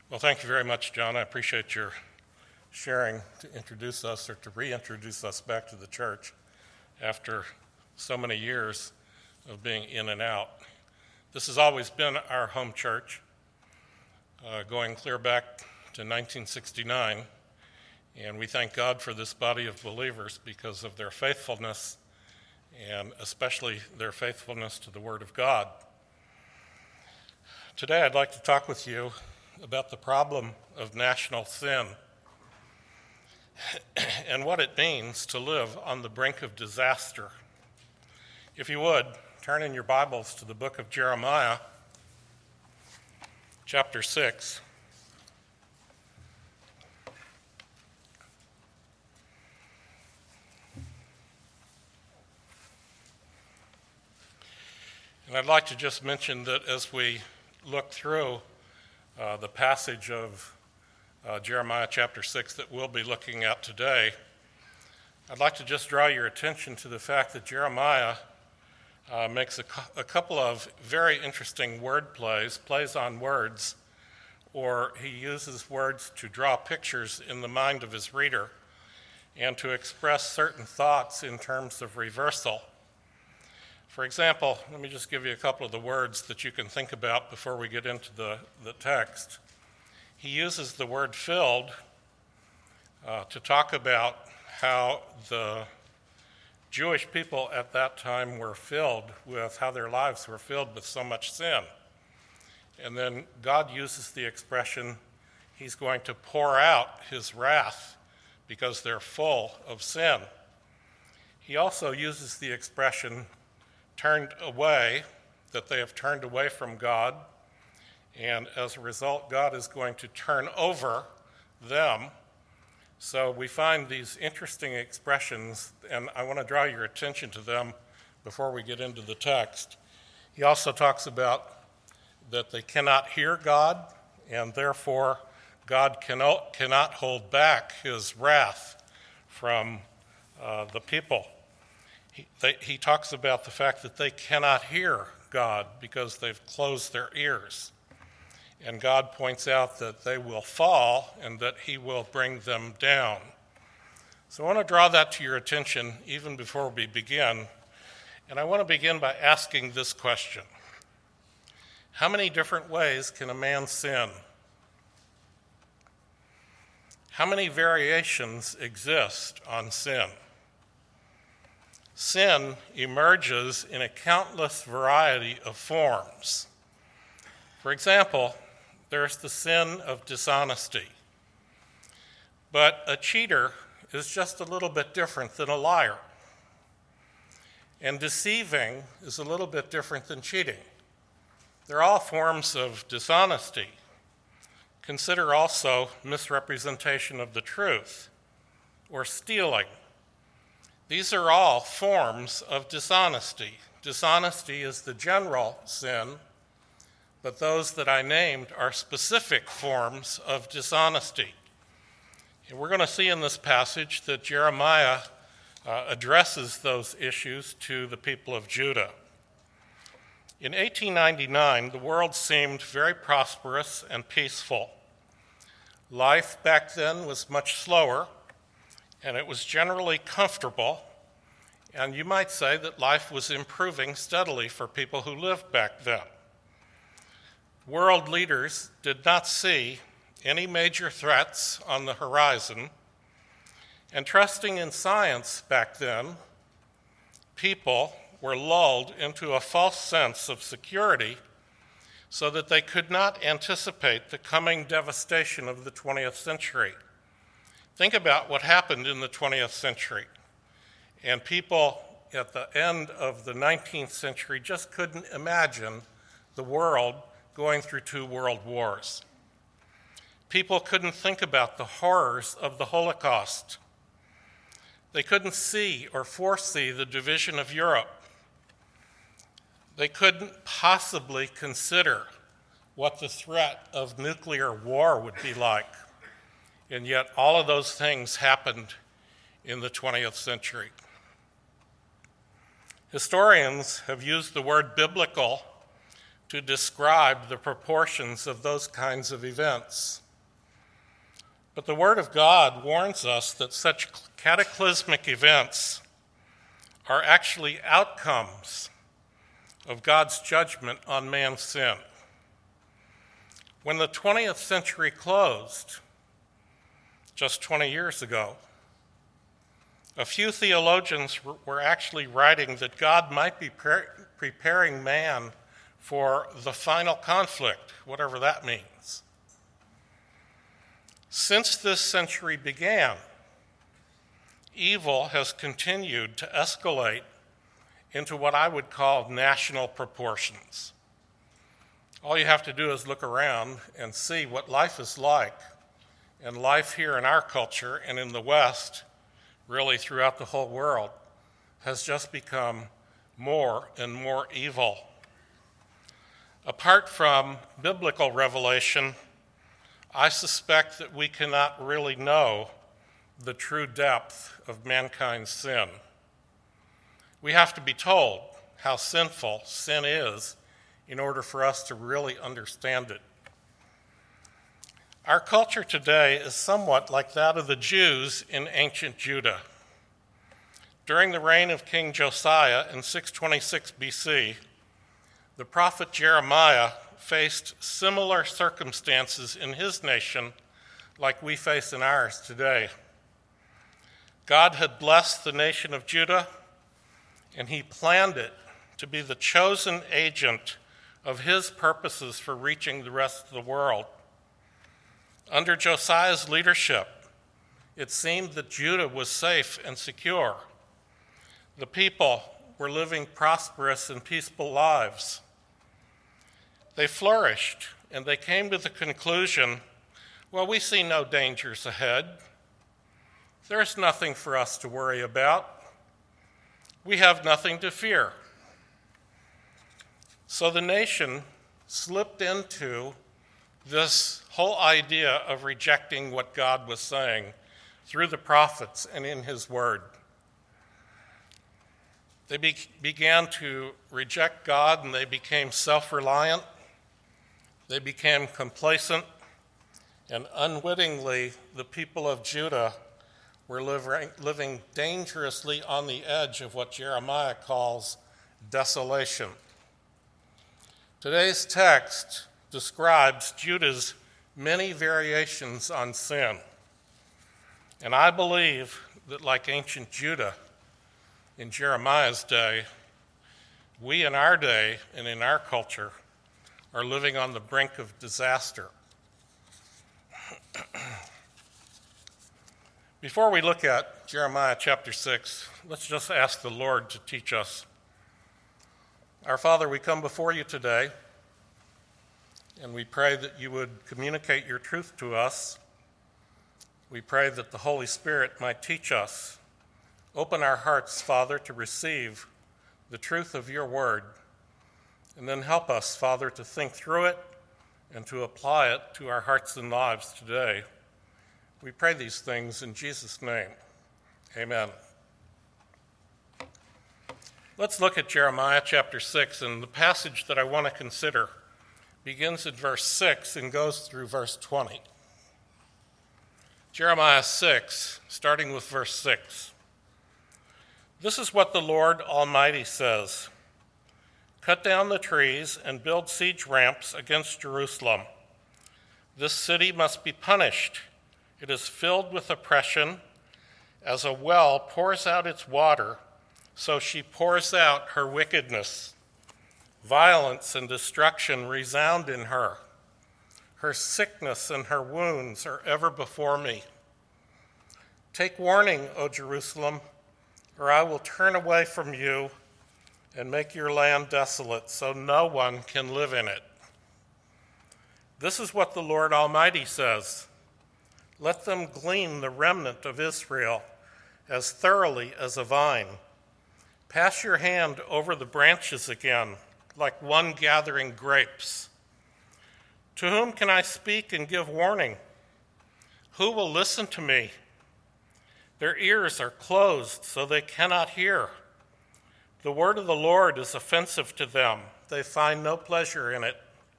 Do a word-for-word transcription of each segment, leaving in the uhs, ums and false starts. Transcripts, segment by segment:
Well, thank you very much, John. I appreciate your sharing to introduce us or to reintroduce us back to the church after so many years of being in and out. This has always been our home church, uh, going clear back to nineteen sixty-nine, and we thank God for this body of believers because of their faithfulness, and especially their faithfulness to the Word of God. Today I'd like to talk with you about the problem of national sin and what it means to live on the brink of disaster. If you would, turn in your Bibles to the book of Jeremiah, chapter six. And I'd like to just mention that as we look through uh, the passage of uh, Jeremiah chapter six that we'll be looking at today, I'd like to just draw your attention to the fact that Jeremiah uh, makes a, cu- a couple of very interesting word plays, plays on words, or he uses words to draw pictures in the mind of his reader and to express certain thoughts in terms of reversal. For example, let me just give you a couple of the words that you can think about before we get into the, the text. He uses the word filled uh, to talk about how the Jewish people at that time were filled with, how their lives were filled with so much sin. And then God uses the expression, he's going to pour out his wrath because they're full of sin. He also uses the expression turned away, that they have turned away from God, and as a result, God is going to turn over them. So we find these interesting expressions, and I want to draw your attention to them before we get into the text. He also talks about that they cannot hear God, and therefore God cannot, cannot hold back his wrath from uh, the people. He, they, he talks about the fact that they cannot hear God because they've closed their ears. And God points out that they will fall and that he will bring them down. So I want to draw that to your attention even before we begin. And I want to begin by asking this question. How many different ways can a man sin? How many variations exist on sin? Sin emerges in a countless variety of forms. For example, there's the sin of dishonesty. But a cheater is just a little bit different than a liar. And deceiving is a little bit different than cheating. They're all forms of dishonesty. Consider also misrepresentation of the truth or stealing. These are all forms of dishonesty. Dishonesty is the general sin, but those that I named are specific forms of dishonesty. And we're going to see in this passage that Jeremiah uh, addresses those issues to the people of Judah. In eighteen ninety-nine, the world seemed very prosperous and peaceful. Life back then was much slower, and it was generally comfortable, and you might say that life was improving steadily for people who lived back then. World leaders did not see any major threats on the horizon, and trusting in science back then, people were lulled into a false sense of security so that they could not anticipate the coming devastation of the twentieth century. Think about what happened in the twentieth century. And people at the end of the nineteenth century just couldn't imagine the world going through two world wars. People couldn't think about the horrors of the Holocaust. They couldn't see or foresee the division of Europe. They couldn't possibly consider what the threat of nuclear war would be like. And yet all of those things happened in the twentieth century. Historians have used the word biblical to describe the proportions of those kinds of events. But the Word of God warns us that such cataclysmic events are actually outcomes of God's judgment on man's sin. When the twentieth century closed, just twenty years ago, a few theologians were actually writing that God might be pre- preparing man for the final conflict, whatever that means. Since this century began, evil has continued to escalate into what I would call national proportions. All you have to do is look around and see what life is like, and life here in our culture and in the West, really throughout the whole world, has just become more and more evil. Apart from biblical revelation, I suspect that we cannot really know the true depth of mankind's sin. We have to be told how sinful sin is in order for us to really understand it. Our culture today is somewhat like that of the Jews in ancient Judah. During the reign of King Josiah in six twenty-six B C, the prophet Jeremiah faced similar circumstances in his nation like we face in ours today. God had blessed the nation of Judah, and he planned it to be the chosen agent of his purposes for reaching the rest of the world. Under Josiah's leadership, it seemed that Judah was safe and secure. The people were living prosperous and peaceful lives. They flourished, and they came to the conclusion, well, we see no dangers ahead. There's nothing for us to worry about. We have nothing to fear. So the nation slipped into this whole idea of rejecting what God was saying through the prophets and in his word. They be- began to reject God, and they became self-reliant. They became complacent, and unwittingly, the people of Judah were living, living dangerously on the edge of what Jeremiah calls desolation. Today's text describes Judah's many variations on sin, and I believe that, like ancient Judah in Jeremiah's day, we in our day and in our culture are living on the brink of disaster. Before we look at Jeremiah chapter six, let's just ask the Lord to teach us. Our Father, we come before you today, and we pray that you would communicate your truth to us. We pray that the Holy Spirit might teach us. Open our hearts, Father, to receive the truth of your word. And then help us, Father, to think through it and to apply it to our hearts and lives today. We pray these things in Jesus' name. Amen. Let's look at Jeremiah chapter six, and the passage that I want to consider begins at verse six and goes through verse twenty. Jeremiah six, starting with verse six. This is what the Lord Almighty says. Cut down the trees and build siege ramps against Jerusalem. This city must be punished. It is filled with oppression. As a well pours out its water, so she pours out her wickedness. Violence and destruction resound in her. Her sickness and her wounds are ever before me. Take warning, O Jerusalem, or I will turn away from you and make your land desolate, so no one can live in it. This is what the Lord Almighty says. Let them glean the remnant of Israel as thoroughly as a vine. Pass your hand over the branches again, like one gathering grapes. To whom can I speak and give warning? Who will listen to me? Their ears are closed, so they cannot hear. The word of the Lord is offensive to them. They find no pleasure in it.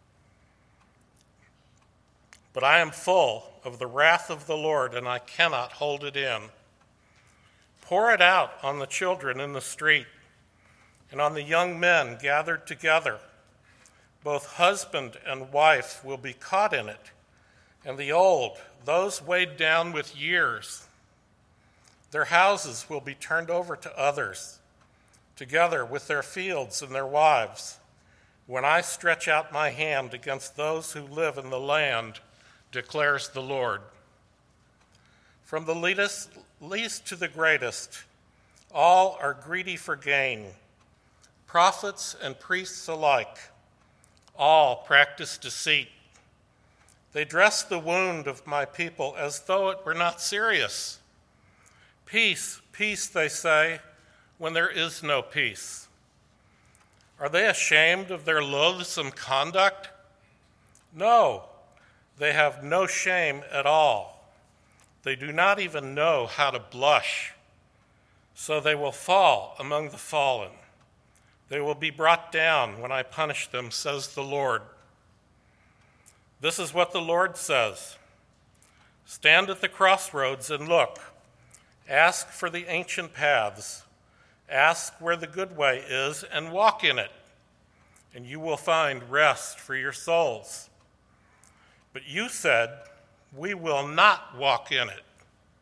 But I am full of the wrath of the Lord, and I cannot hold it in. Pour it out on the children in the street and on the young men gathered together. Both husband and wife will be caught in it, and the old, those weighed down with years. Their houses will be turned over to others, together with their fields and their wives, when I stretch out my hand against those who live in the land, declares the Lord. From the least, least to the greatest, all are greedy for gain. Prophets and priests alike, all practice deceit. They dress the wound of my people as though it were not serious. Peace, peace, they say, when there is no peace. Are they ashamed of their loathsome conduct? No, they have no shame at all. They do not even know how to blush. So they will fall among the fallen. They will be brought down when I punish them, says the Lord. This is what the Lord says. Stand at the crossroads and look. Ask for the ancient paths. Ask where the good way is and walk in it, and you will find rest for your souls. But you said, we will not walk in it.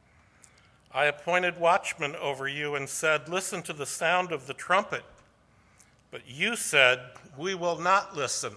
I appointed watchmen over you and said, listen to the sound of the trumpet. But you said, we will not listen.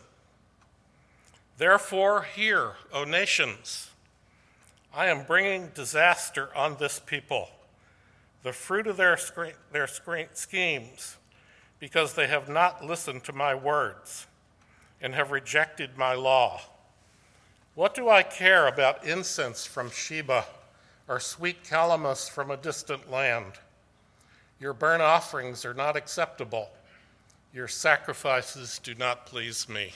Therefore, hear, O nations. I am bringing disaster on this people, the fruit of their, their schemes, because they have not listened to my words and have rejected my law. What do I care about incense from Sheba or sweet calamus from a distant land? Your burnt offerings are not acceptable. Your sacrifices do not please me.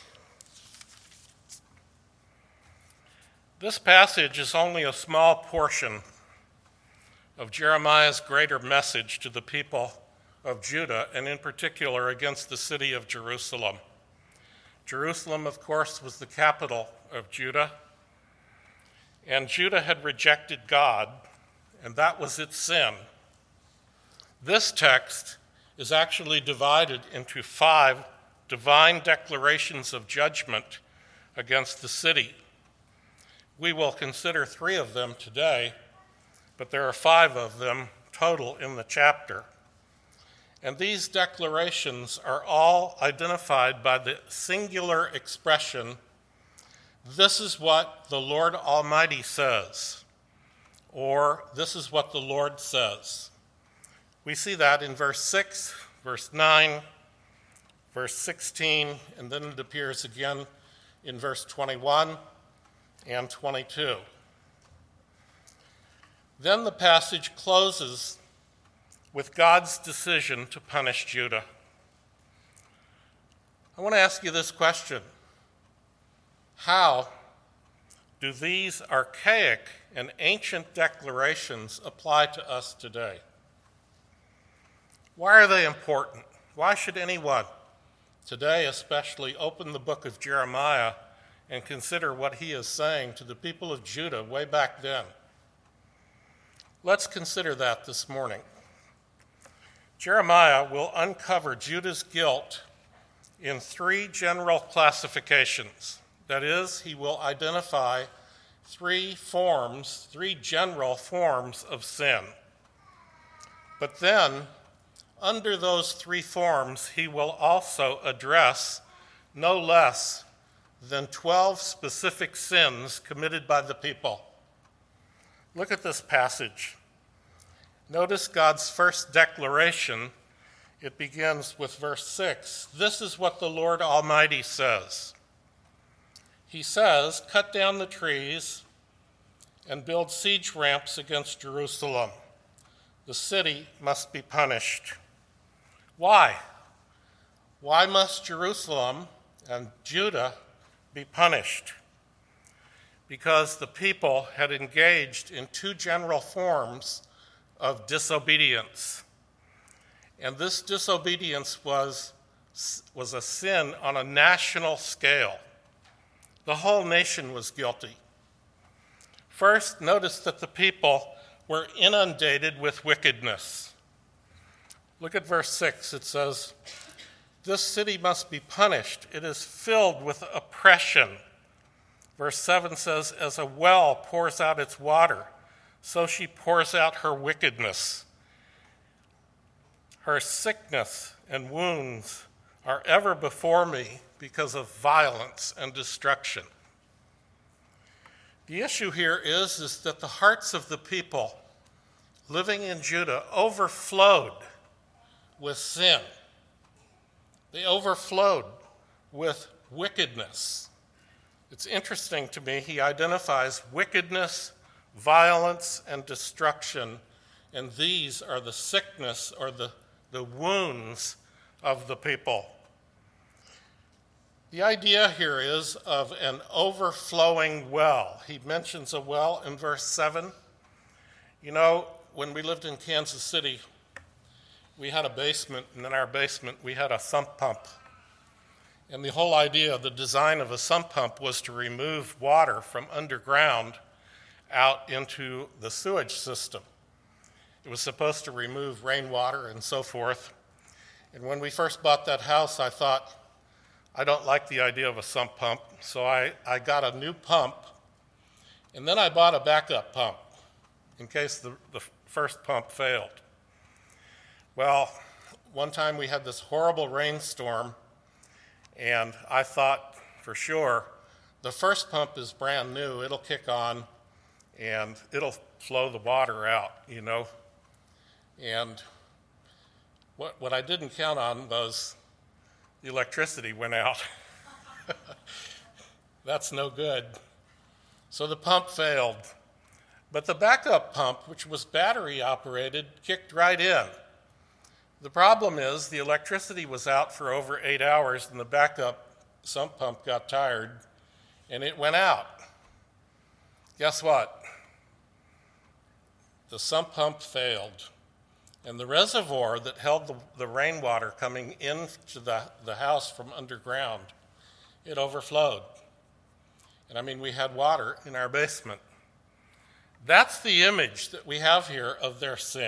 This passage is only a small portion of Jeremiah's greater message to the people of Judah, and in particular against the city of Jerusalem. Jerusalem, of course, was the capital of Judah, and Judah had rejected God, and that was its sin. This text is actually divided into five divine declarations of judgment against the city. We will consider three of them today, but there are five of them total in the chapter. And these declarations are all identified by the singular expression, this is what the Lord Almighty says, or this is what the Lord says. We see that in verse six, verse nine, verse sixteen, and then it appears again in verse twenty-one and twenty-two. Then the passage closes with God's decision to punish Judah. I want to ask you this question. How do these archaic and ancient declarations apply to us today? Why are they important? Why should anyone today especially open the book of Jeremiah and consider what he is saying to the people of Judah way back then? Let's consider that this morning. Jeremiah will uncover Judah's guilt in three general classifications. That is, he will identify three forms, three general forms of sin. But then, under those three forms, he will also address no less than twelve specific sins committed by the people. Look at this passage. Notice God's first declaration. It begins with verse six. This is what the Lord Almighty says. He says, cut down the trees and build siege ramps against Jerusalem. The city must be punished. Why? Why must Jerusalem and Judah be punished? Because the people had engaged in two general forms of disobedience. And this disobedience was, was a sin on a national scale. The whole nation was guilty. First, notice that the people were inundated with wickedness. Look at verse six. It says, "This city must be punished. It is filled with oppression." Verse seven says, "As a well pours out its water, so she pours out her wickedness. Her sickness and wounds are ever before me because of violence and destruction." The issue here is, is that the hearts of the people living in Judah overflowed with sin. They overflowed with wickedness. It's interesting to me, he identifies wickedness, violence, and destruction, and these are the sickness or the, the wounds of the people. The idea here is of an overflowing well. He mentions a well in verse seven. You know, when we lived in Kansas City, we had a basement, and in our basement we had a sump pump. And the whole idea, the design of a sump pump was to remove water from underground out into the sewage system. It was supposed to remove rainwater and so forth. And when we first bought that house, I thought, I don't like the idea of a sump pump, so I, I got a new pump, and then I bought a backup pump in case the, the first pump failed. Well, one time we had this horrible rainstorm, and I thought for sure, the first pump is brand new, it'll kick on, and it'll flow the water out, you know. And what, what I didn't count on was the electricity went out. That's no good. So the pump failed. But the backup pump, which was battery operated, kicked right in. The problem is the electricity was out for over eight hours and the backup sump pump got tired and it went out. Guess what? The sump pump failed. And the reservoir that held the, the rainwater coming into the, the house from underground, it overflowed. And I mean, we had water in our basement. That's the image that we have here of their sin.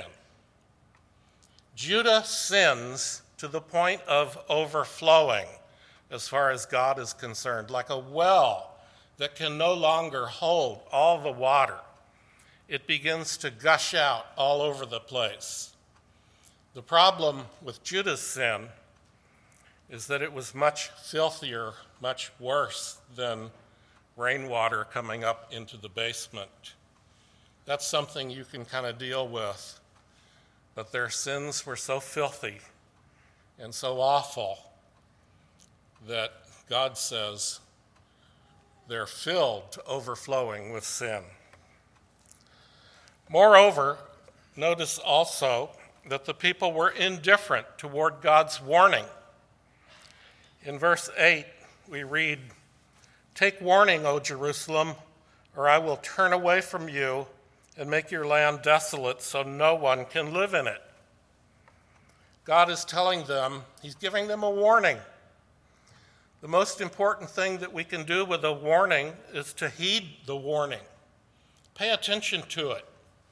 Judah sins to the point of overflowing as far as God is concerned, like a well that can no longer hold all the water. It begins to gush out all over the place. The problem with Judah's sin is that it was much filthier, much worse than rainwater coming up into the basement. That's something you can kind of deal with. But their sins were so filthy and so awful that God says they're filled to overflowing with sin. Moreover, notice also that the people were indifferent toward God's warning. In verse eight, we read, "Take warning, O Jerusalem, or I will turn away from you and make your land desolate so no one can live in it." God is telling them, he's giving them a warning. The most important thing that we can do with a warning is to heed the warning. Pay attention to it.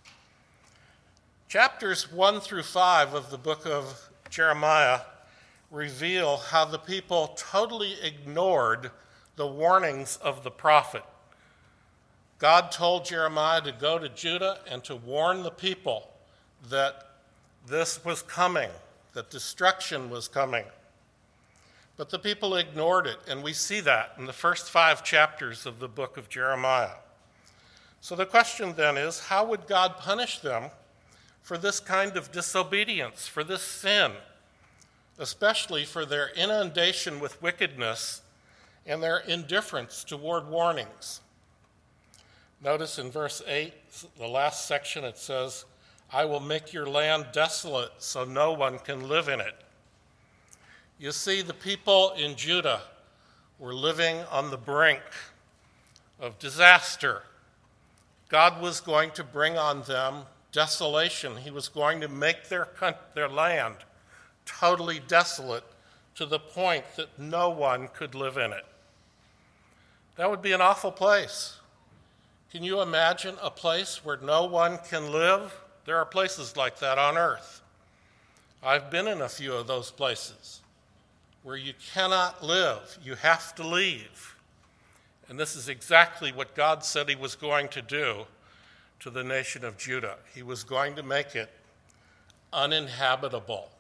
Chapters one through five of the book of Jeremiah reveal how the people totally ignored the warnings of the prophet. God told Jeremiah to go to Judah and to warn the people that this was coming, that destruction was coming. But the people ignored it, and we see that in the first five chapters of the book of Jeremiah. So the question then is, how would God punish them for this kind of disobedience, for this sin, especially for their inundation with wickedness and their indifference toward warnings? Notice in verse eight, the last section, it says, "I will make your land desolate so no one can live in it." You see, the people in Judah were living on the brink of disaster. God was going to bring on them desolation. He was going to make their, their land totally desolate to the point that no one could live in it. That would be an awful place. Can you imagine a place where no one can live? There are places like that on earth. I've been in a few of those places where you cannot live. You have to leave. And this is exactly what God said he was going to do to the nation of Judah. He was going to make it uninhabitable.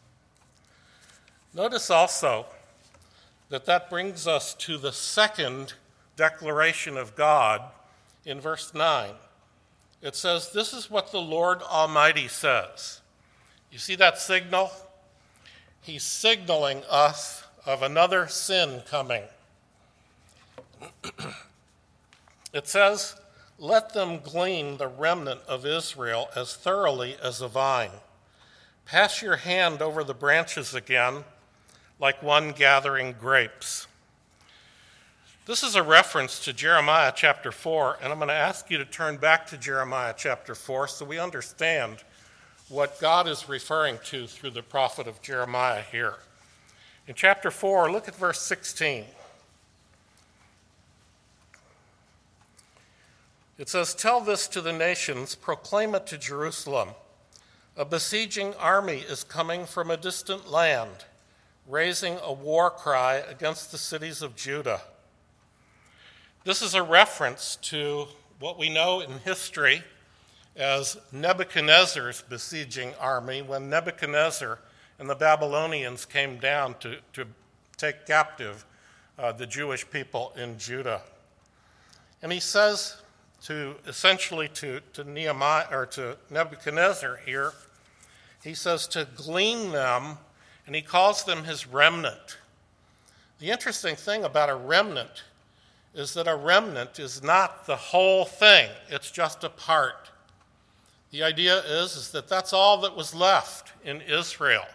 Notice also that that brings us to the second declaration of God in verse nine. It says, "This is what the Lord Almighty says." You see that signal? He's signaling us of another sin coming. It says, "Let them glean the remnant of Israel as thoroughly as a vine. Pass your hand over the branches again, like one gathering grapes." This is a reference to Jeremiah chapter four, and I'm going to ask you to turn back to Jeremiah chapter four so we understand what God is referring to through the prophet of Jeremiah here. In chapter four, look at verse sixteen. It says, "Tell this to the nations, proclaim it to Jerusalem. A besieging army is coming from a distant land, raising a war cry against the cities of Judah." This is a reference to what we know in history as Nebuchadnezzar's besieging army, when Nebuchadnezzar and the Babylonians came down to, to take captive uh, the Jewish people in Judah. And he says to essentially to, to Nehemiah or to Nebuchadnezzar here, he says to glean them, and he calls them his remnant. The interesting thing about a remnant is that a remnant is not the whole thing, it's just a part. The idea is, is that that's all that was left in Israel.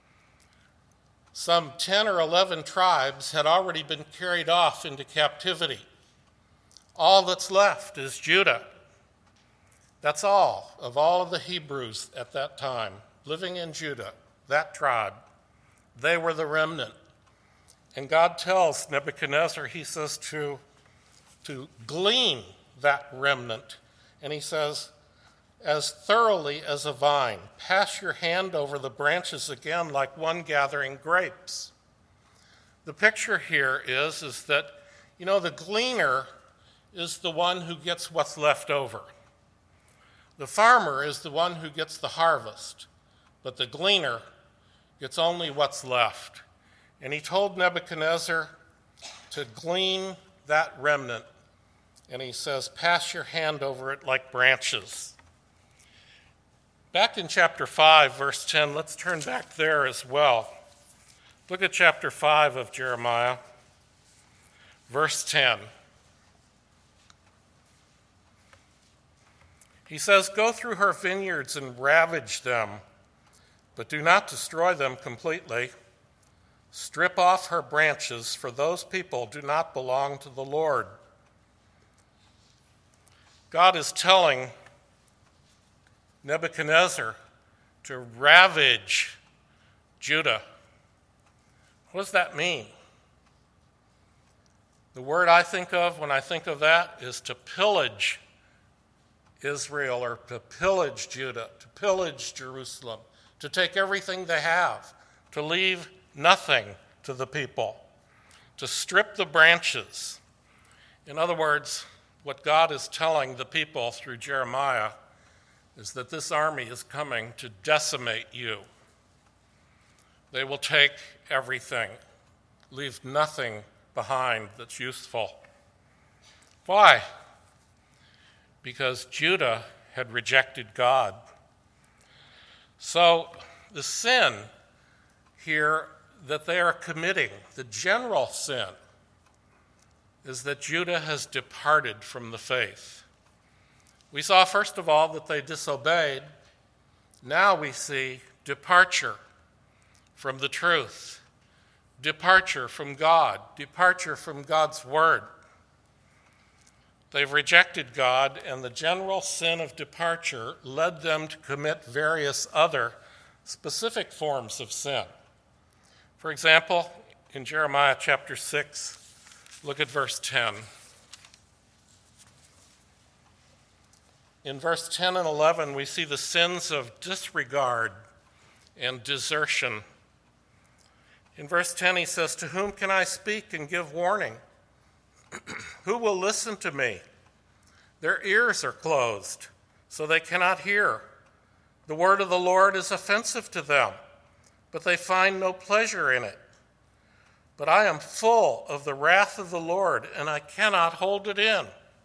Some ten or eleven tribes had already been carried off into captivity. All that's left is Judah. That's all of all of the Hebrews at that time living in Judah, that tribe. They were the remnant. And God tells Nebuchadnezzar, he says to, to glean that remnant. And he says, as thoroughly as a vine, pass your hand over the branches again like one gathering grapes. The picture here is, is that, you know, the gleaner is the one who gets what's left over. The farmer is the one who gets the harvest, but the gleaner gets only what's left. And he told Nebuchadnezzar to glean that remnant, and he says, pass your hand over it like branches. Back in chapter five, verse ten, let's turn back there as well. Look at chapter five of Jeremiah, verse ten. He says, go through her vineyards and ravage them, but do not destroy them completely. Strip off her branches, for those people do not belong to the Lord. God is telling Nebuchadnezzar to ravage Judah. What does that mean? The word I think of when I think of that is to pillage Israel, or to pillage Judah, to pillage Jerusalem, to take everything they have, to leave nothing to the people, to strip the branches. In other words, what God is telling the people through Jeremiah is that this army is coming to decimate you. They will take everything, leave nothing behind that's useful. Why? Because Judah had rejected God. So the sin here that they are committing, the general sin, is that Judah has departed from the faith. We saw, first of all, that they disobeyed. Now we see departure from the truth, departure from God, departure from God's word. They've rejected God, and the general sin of departure led them to commit various other specific forms of sin. For example, in Jeremiah chapter six, look at verse ten. In verse ten and eleven, we see the sins of disregard and desertion. In verse ten, he says, "To whom can I speak and give warning? Who will listen to me? Their ears are closed, so they cannot hear. The word of the Lord is offensive to them, but they find no pleasure in it. But I am full of the wrath of the Lord, and I cannot hold it in."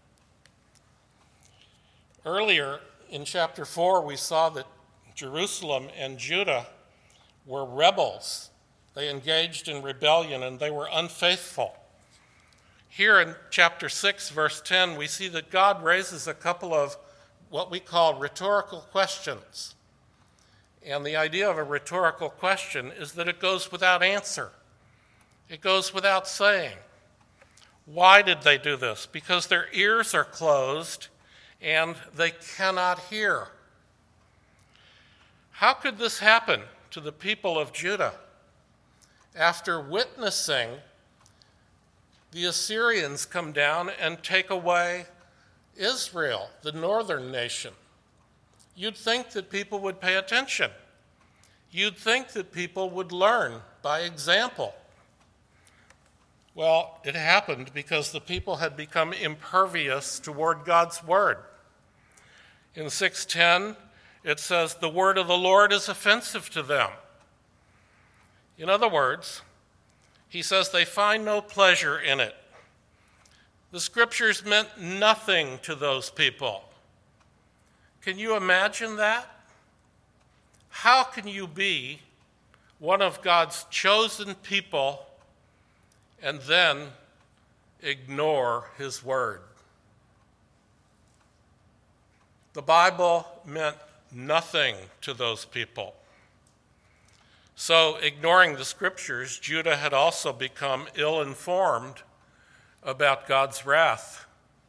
Earlier in chapter four, we saw that Jerusalem and Judah were rebels. They engaged in rebellion, and they were unfaithful. Here in chapter six, verse ten, we see that God raises a couple of what we call rhetorical questions. And the idea of a rhetorical question is that it goes without answer. It goes without saying. Why did they do this? Because their ears are closed and they cannot hear. How could this happen to the people of Judah? After witnessing the Assyrians come down and take away Israel, the northern nation, you'd think that people would pay attention. You'd think that people would learn by example. Well, it happened because the people had become impervious toward God's word. In six ten, it says, "The word of the Lord is offensive to them." In other words, he says they find no pleasure in it. The scriptures meant nothing to those people. Can you imagine that? How can you be one of God's chosen people and then ignore his word? The Bible meant nothing to those people. So, ignoring the scriptures, Judah had also become ill-informed about God's wrath.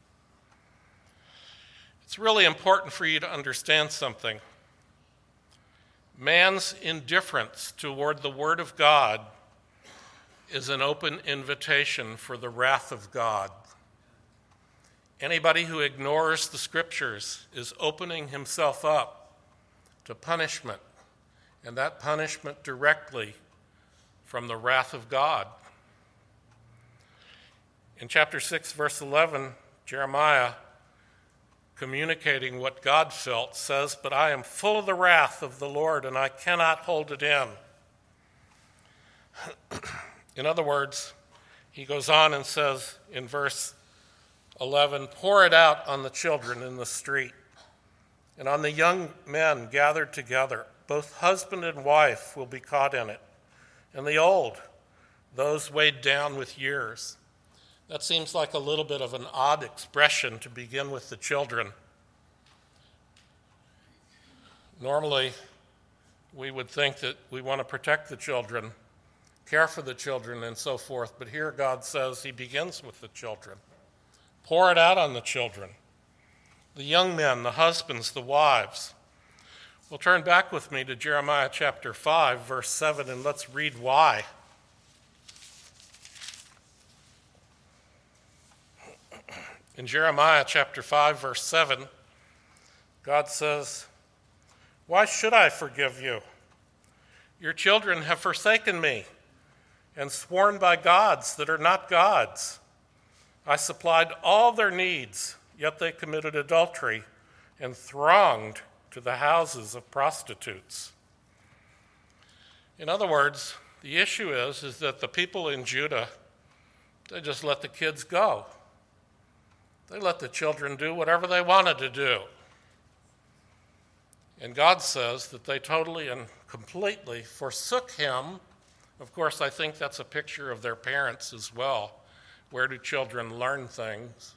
It's really important for you to understand something. Man's indifference toward the word of God is an open invitation for the wrath of God. Anybody who ignores the scriptures is opening himself up to punishment, and that punishment directly from the wrath of God. In chapter six, verse eleven, Jeremiah, communicating what God felt, says, "But I am full of the wrath of the Lord, and I cannot hold it in." In other words, he goes on and says in verse eleven, "Pour it out on the children in the street, and on the young men gathered together. Both husband and wife will be caught in it, and the old, those weighed down with years." That seems like a little bit of an odd expression to begin with the children. Normally, we would think that we want to protect the children, care for the children, and so forth, but here God says he begins with the children. Pour it out on the children, the young men, the husbands, the wives. Well, turn back with me to Jeremiah chapter five, verse seven, and let's read why. In Jeremiah chapter five, verse seven, God says, "Why should I forgive you? Your children have forsaken me and sworn by gods that are not gods. I supplied all their needs, yet they committed adultery and thronged to the houses of prostitutes." In other words, the issue is, is that the people in Judah, they just let the kids go. They let the children do whatever they wanted to do. And God says that they totally and completely forsook him. Of course, I think that's a picture of their parents as well. Where do children learn things?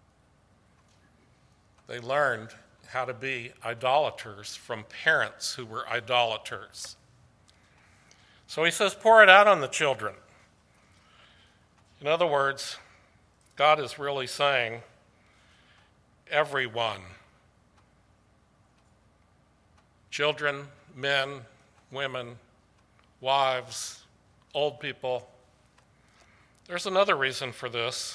They learned how to be idolaters from parents who were idolaters. So he says, pour it out on the children. In other words, God is really saying, everyone, children, men, women, wives, old people. There's another reason for this.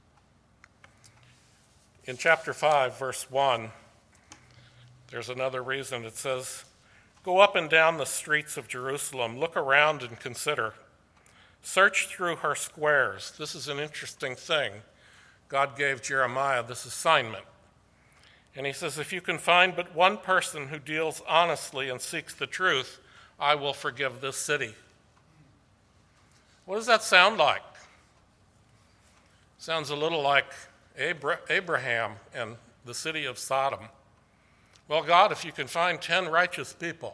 In chapter five, verse one, there's another reason. It says, "Go up and down the streets of Jerusalem, look around and consider. Search through her squares." This is an interesting thing. God gave Jeremiah this assignment. And he says, "If you can find but one person who deals honestly and seeks the truth, I will forgive this city." What does that sound like? Sounds a little like Abra- Abraham and the city of Sodom. Well, God, if you can find ten righteous people,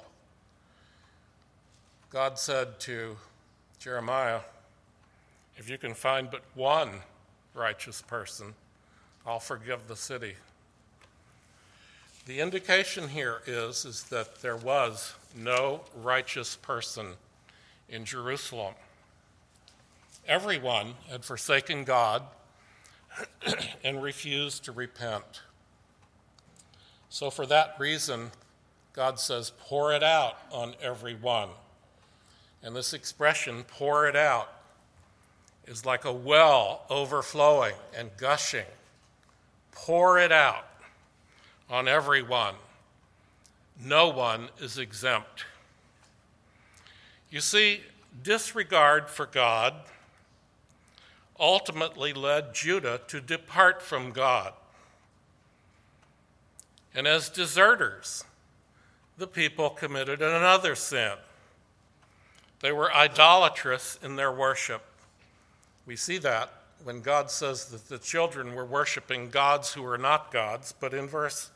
God said to Jeremiah, if you can find but one righteous person, I'll forgive the city. The indication here is, is that there was no righteous person in Jerusalem. Everyone had forsaken God and refused to repent. So for that reason, God says, pour it out on everyone. And this expression, pour it out, is like a well overflowing and gushing. Pour it out on everyone. No one is exempt. You see, disregard for God ultimately led Judah to depart from God. And as deserters, the people committed another sin. They were idolatrous in their worship. We see that when God says that the children were worshiping gods who were not gods, but in verse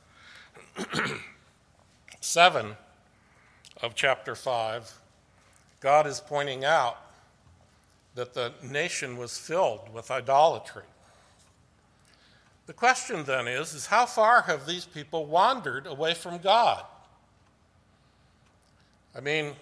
seven of chapter five, God is pointing out that the nation was filled with idolatry. The question then is, is how far have these people wandered away from God? I mean,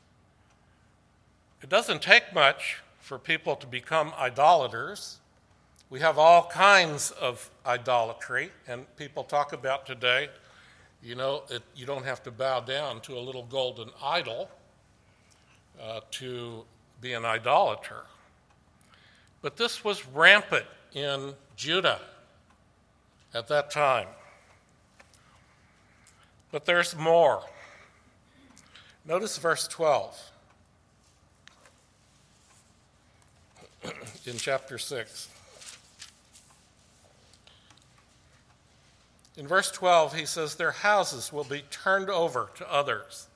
it doesn't take much for people to become idolaters. We have all kinds of idolatry, and people talk about today, you know, it, you don't have to bow down to a little golden idol uh, to be an idolater. But this was rampant in Judah at that time. But there's more. Notice verse twelve in chapter six. In verse twelve, he says, their houses will be turned over to others,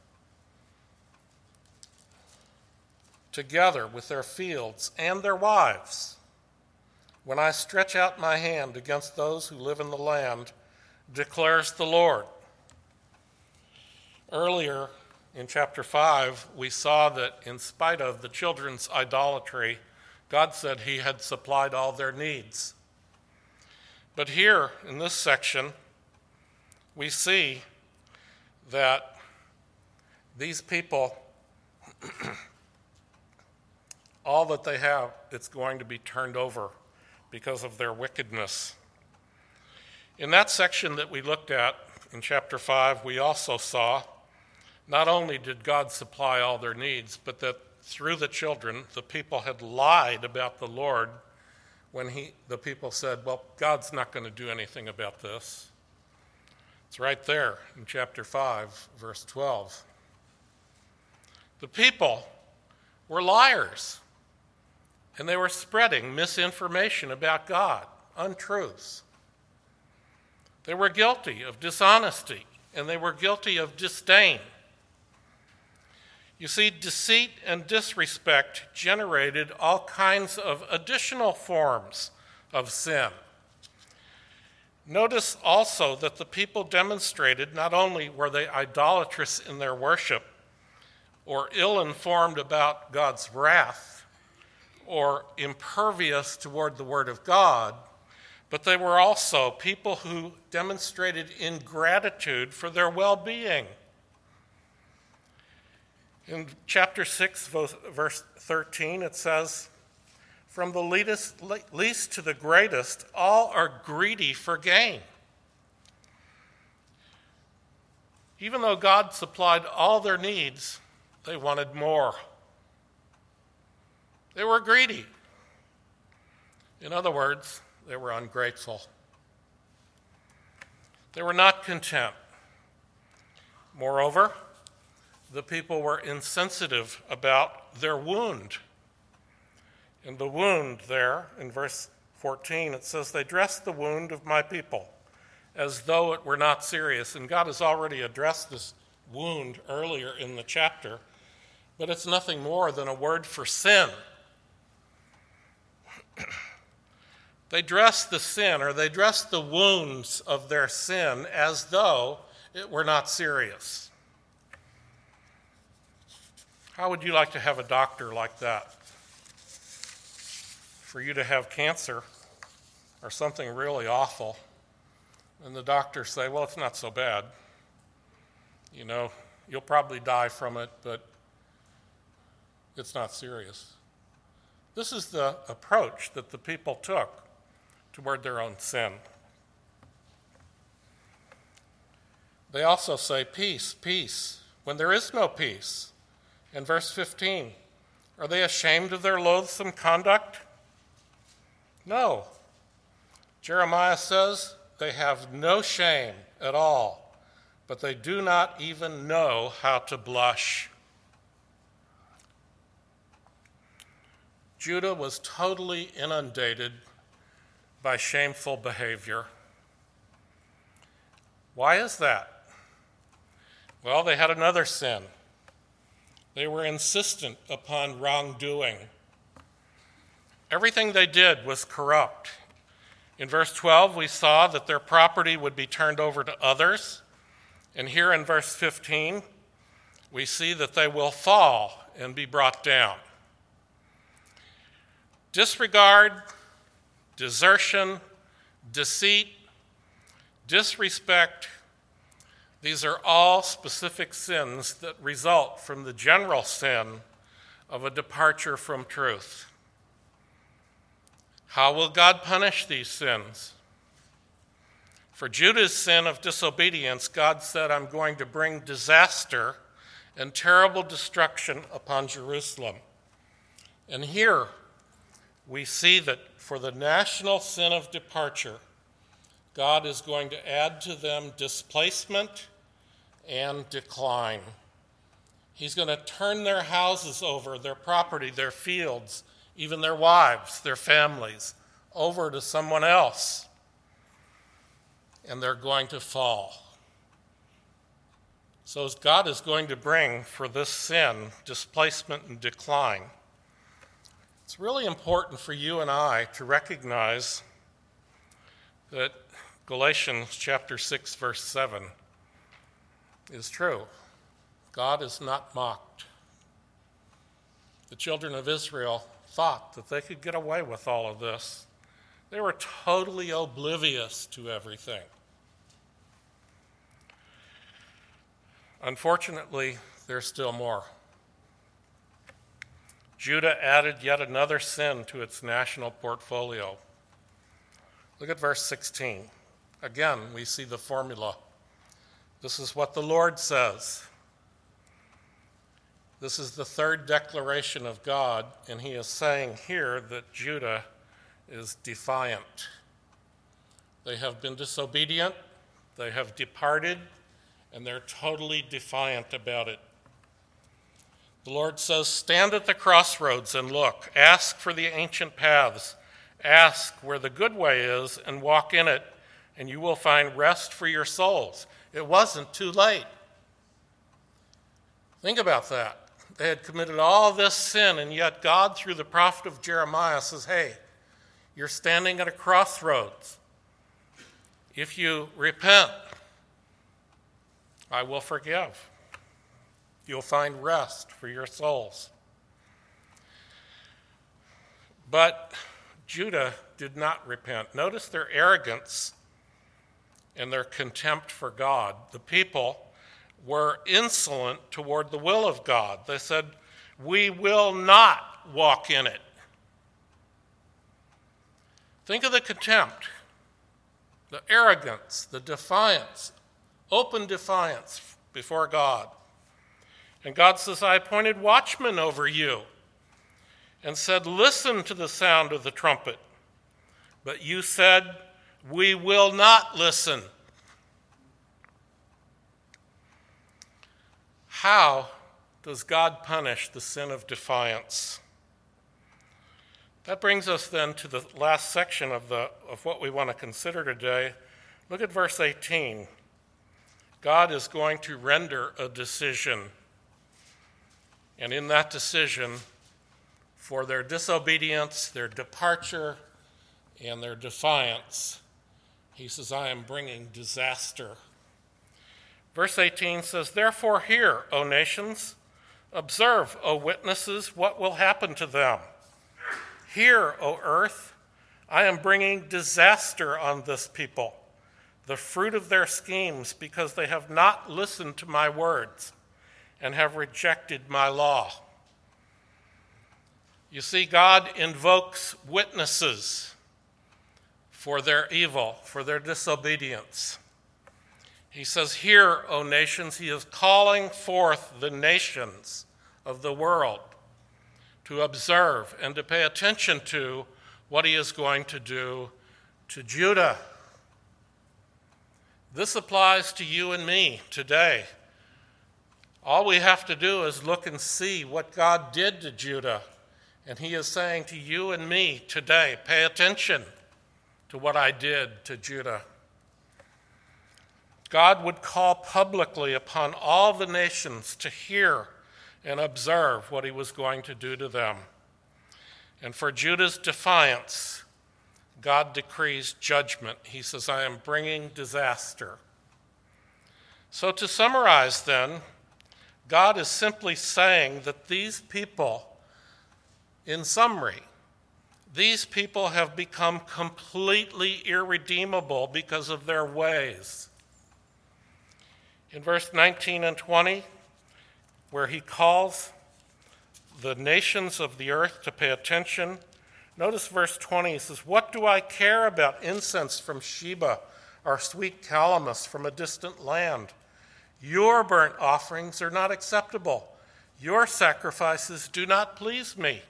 together with their fields and their wives. When I stretch out my hand against those who live in the land, declares the Lord. Earlier in chapter five, we saw that in spite of the children's idolatry, God said he had supplied all their needs. But here in this section, we see that these people, all that they have, it's going to be turned over because of their wickedness. In that section that we looked at in chapter five, we also saw not only did God supply all their needs, but that through the children, the people had lied about the Lord when he, the people said, well, God's not going to do anything about this. It's right there in chapter five, verse twelve. The people were liars, and they were spreading misinformation about God, untruths. They were guilty of dishonesty, and they were guilty of disdain. You see, deceit and disrespect generated all kinds of additional forms of sin. Notice also that the people demonstrated not only were they idolatrous in their worship or ill-informed about God's wrath or impervious toward the Word of God, but they were also people who demonstrated ingratitude for their well-being. In chapter six, verse thirteen, it says, from the least, least to the greatest, all are greedy for gain. Even though God supplied all their needs, They wanted more. They were greedy. In other words, they were ungrateful. They were not content. Moreover, the people were insensitive about their wound. In the wound there, in verse fourteen, it says, they dressed the wound of my people as though it were not serious. And God has already addressed this wound earlier in the chapter, but it's nothing more than a word for sin. They dressed the sin, or they dressed the wounds of their sin as though it were not serious. How would you like to have a doctor like that? For you to have cancer or something really awful, and the doctors say, well, it's not so bad. You know, you'll probably die from it, but it's not serious. This is the approach that the people took toward their own sin. They also say, peace, peace, when there is no peace. In verse fifteen, are they ashamed of their loathsome conduct? No. Jeremiah says they have no shame at all, but they do not even know how to blush. Judah was totally inundated by shameful behavior. Why is that? Well, they had another sin. They were insistent upon wrongdoing. Everything they did was corrupt. In verse twelve, we saw that their property would be turned over to others. And here in verse fifteen, we see that they will fall and be brought down. Disregard, desertion, deceit, disrespect, these are all specific sins that result from the general sin of a departure from truth. How will God punish these sins? For Judah's sin of disobedience, God said, I'm going to bring disaster and terrible destruction upon Jerusalem. And here we see that for the national sin of departure, God is going to add to them displacement and decline. He's going to turn their houses over, their property, their fields, even their wives, their families, over to someone else. And they're going to fall. So God is going to bring for this sin displacement and decline. It's really important for you and I to recognize that Galatians chapter six, verse seven is true. God is not mocked. The children of Israel thought that they could get away with all of this. They were totally oblivious to everything. Unfortunately, there's still more. Judah added yet another sin to its national portfolio. Look at verse sixteen. Again, we see the formula. This is what the Lord says. This is the third declaration of God, and he is saying here that Judah is defiant. They have been disobedient, they have departed, and they're totally defiant about it. The Lord says, stand at the crossroads and look. Ask for the ancient paths. Ask where the good way is and walk in it, and you will find rest for your souls. It wasn't too late. Think about that. They had committed all this sin, and yet God, through the prophet of Jeremiah, says, hey, you're standing at a crossroads. If you repent, I will forgive. You'll find rest for your souls. But Judah did not repent. Notice their arrogance and their contempt for God. The people were insolent toward the will of God. They said, we will not walk in it. Think of the contempt, the arrogance, the defiance, open defiance before God. And God says, I appointed watchmen over you, and said, listen to the sound of the trumpet. But you said, we will not listen. How does God punish the sin of defiance? That brings us then to the last section of, the, of what we want to consider today. Look at verse eighteen. God is going to render a decision. And in that decision, for their disobedience, their departure, and their defiance, he says, I am bringing disaster. Verse eighteen says, therefore hear, O nations, observe, O witnesses, what will happen to them. Hear, O earth, I am bringing disaster on this people, the fruit of their schemes, because they have not listened to my words and have rejected my law. You see, God invokes witnesses for their evil, for their disobedience. He says, hear, O nations, he is calling forth the nations of the world to observe and to pay attention to what he is going to do to Judah. This applies to you and me today. All we have to do is look and see what God did to Judah. And he is saying to you and me today, pay attention to what I did to Judah. God would call publicly upon all the nations to hear and observe what he was going to do to them. And for Judah's defiance, God decrees judgment. He says, I am bringing disaster. So to summarize then, God is simply saying that these people, in summary, these people have become completely irredeemable because of their ways. In verse nineteen and twenty, where he calls the nations of the earth to pay attention, notice verse twenty, he says, what do I care about incense from Sheba or sweet calamus from a distant land? Your burnt offerings are not acceptable. Your sacrifices do not please me.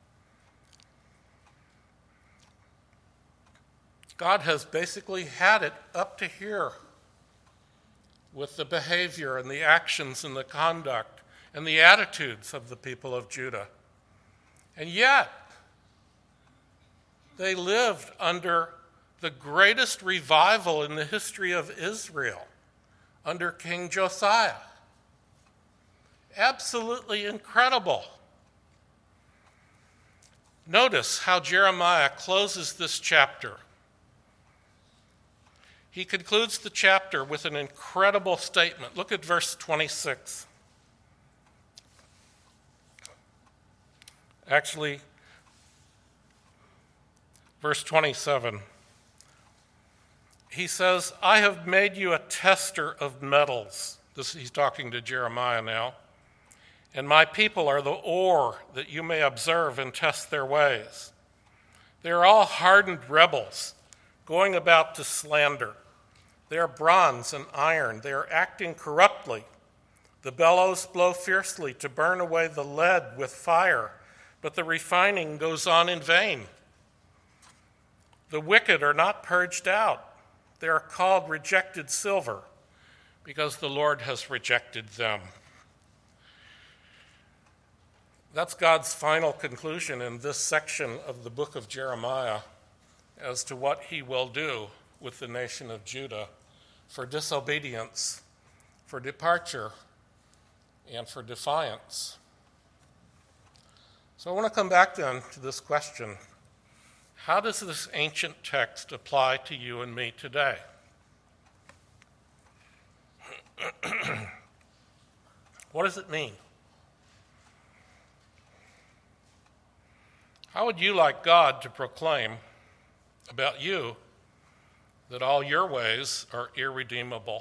God has basically had it up to here with the behavior and the actions and the conduct and the attitudes of the people of Judah. And yet, they lived under the greatest revival in the history of Israel, under King Josiah. Absolutely incredible. Notice how Jeremiah closes this chapter. He concludes the chapter with an incredible statement. Look at verse twenty-six. Actually, verse twenty-seven. He says, I have made you a tester of metals. This, he's talking to Jeremiah now. And my people are the ore that you may observe and test their ways. They are all hardened rebels, going about to slander. They are bronze and iron. They are acting corruptly. The bellows blow fiercely to burn away the lead with fire, but the refining goes on in vain. The wicked are not purged out. They are called rejected silver because the Lord has rejected them. That's God's final conclusion in this section of the book of Jeremiah as to what he will do with the nation of Judah for disobedience, for departure, and for defiance. So I want to come back then to this question. How does this ancient text apply to you and me today? What does it mean? How would you like God to proclaim about you that all your ways are irredeemable?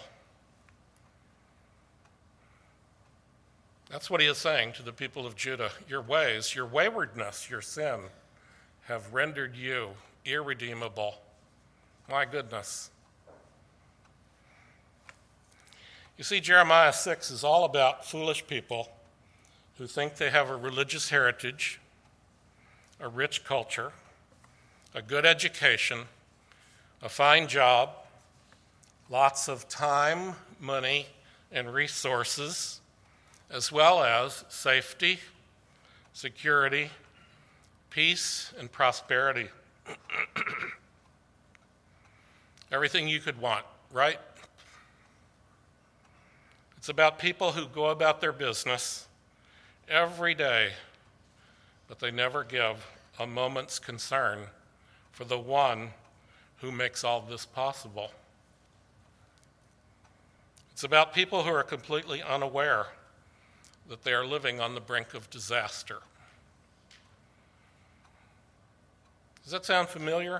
That's what he is saying to the people of Judah. Your ways, your waywardness, your sin have rendered you irredeemable. My goodness. You see, Jeremiah six is all about foolish people who think they have a religious heritage, a rich culture, a good education, a fine job, lots of time, money, and resources, as well as safety, security, peace, and prosperity. Everything you could want, right? It's about people who go about their business every day, but they never give a moment's concern for the one who makes all this possible. It's about people who are completely unaware that they are living on the brink of disaster. Does that sound familiar?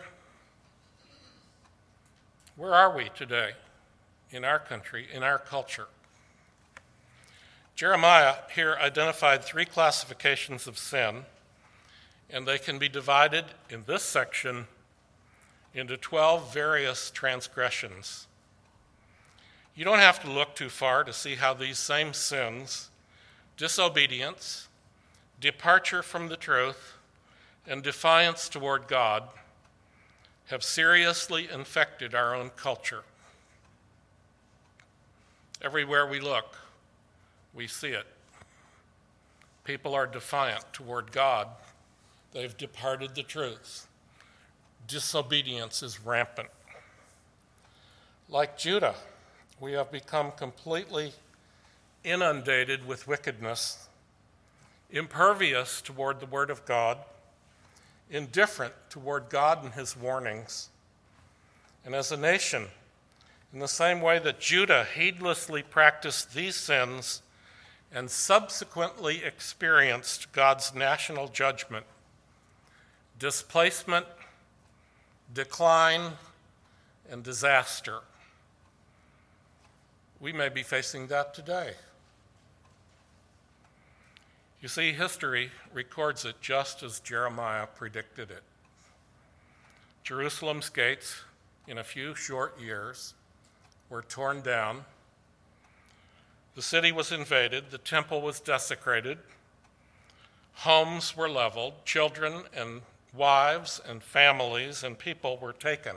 Where are we today in our country, in our culture? Jeremiah here identified three classifications of sin, and they can be divided in this section into twelve various transgressions. You don't have to look too far to see how these same sins, disobedience, departure from the truth, and defiance toward God, have seriously infected our own culture. Everywhere we look, we see it. People are defiant toward God. They've departed the truth. Disobedience is rampant. Like Judah, we have become completely inundated with wickedness, impervious toward the Word of God, indifferent toward God and His warnings. And as a nation, in the same way that Judah heedlessly practiced these sins and subsequently experienced God's national judgment, displacement, decline, and disaster, we may be facing that today. You see, history records it just as Jeremiah predicted it. Jerusalem's gates, in a few short years, were torn down. The city was invaded, the temple was desecrated, homes were leveled, children and wives and families and people were taken,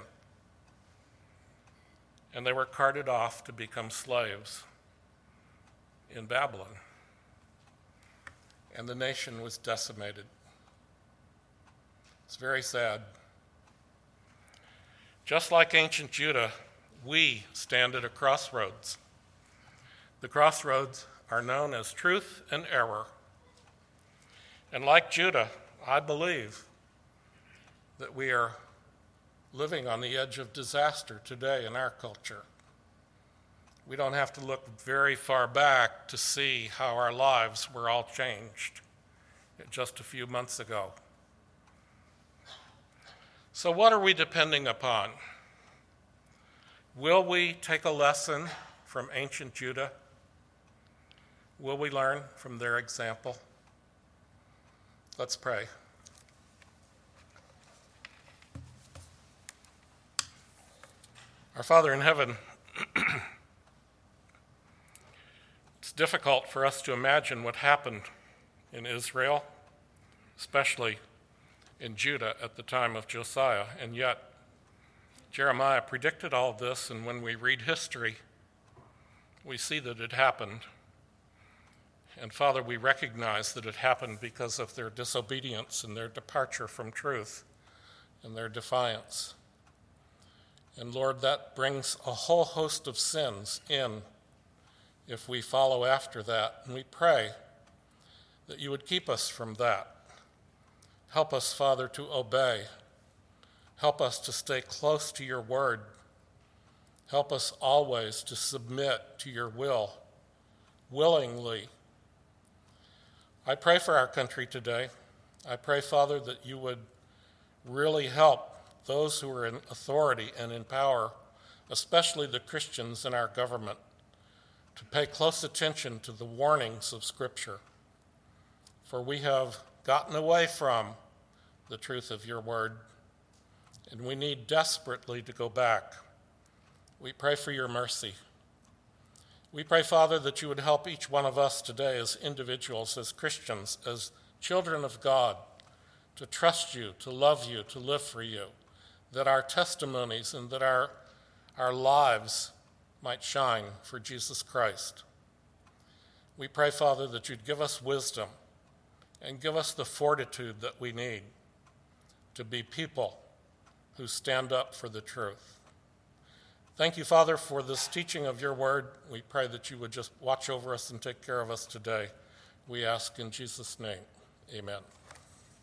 and they were carted off to become slaves in Babylon. And the nation was decimated. It's very sad. Just like ancient Judah, we stand at a crossroads. The crossroads are known as truth and error. And like Judah, I believe that we are living on the edge of disaster today in our culture. We don't have to look very far back to see how our lives were all changed just a few months ago. So what are we depending upon? Will we take a lesson from ancient Judah? Will we learn from their example? Let's pray. Our Father in heaven, it's difficult for us to imagine what happened in Israel, especially in Judah at the time of Josiah, and yet Jeremiah predicted all this, and when we read history, we see that it happened. And Father, we recognize that it happened because of their disobedience and their departure from truth and their defiance. And Lord, that brings a whole host of sins in if we follow after that. And we pray that you would keep us from that. Help us, Father, to obey. Help us to stay close to your word. Help us always to submit to your will, willingly. I pray for our country today. I pray, Father, that you would really help those who are in authority and in power, especially the Christians in our government, to pay close attention to the warnings of Scripture. For we have gotten away from the truth of your word, and we need desperately to go back. We pray for your mercy. We pray, Father, that you would help each one of us today as individuals, as Christians, as children of God, to trust you, to love you, to live for you, that our testimonies and that our, our lives might shine for Jesus Christ. We pray, Father, that you'd give us wisdom and give us the fortitude that we need to be people who stand up for the truth. Thank you, Father, for this teaching of your word. We pray that you would just watch over us and take care of us today. We ask in Jesus' name, amen.